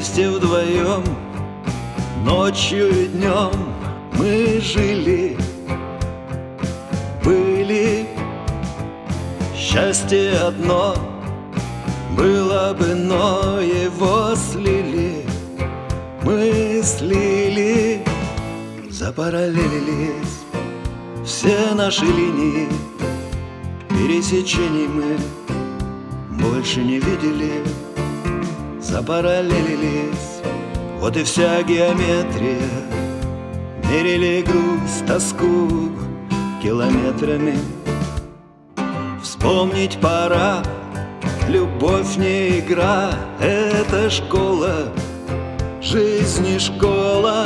вместе вдвоем, ночью и днем мы жили, были. Счастье одно было бы, но его слили, мы слили. Запараллелились все наши линии, пересечений мы больше не видели. Запараллелились, вот и вся геометрия. Мерили грусть, тоску километрами. Вспомнить пора, любовь не игра, это школа, жизни школа.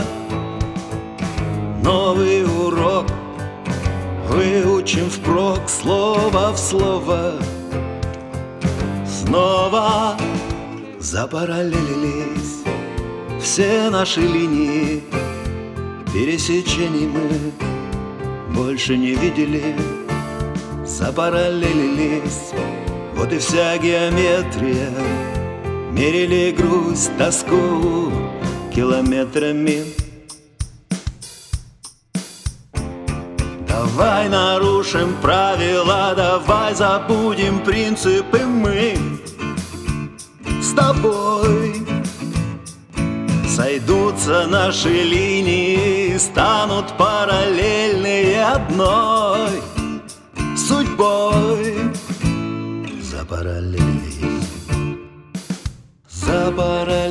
Новый урок выучим впрок, слово в слово. Снова запараллелились все наши линии, пересечений мы больше не видели. Запараллелились, вот и вся геометрия. Мерили грусть, тоску километрами. Давай нарушим правила, давай забудем принципы мы с тобой. Сойдутся наши линии, станут параллельные одной судьбой. Запараллелились, запараллелились.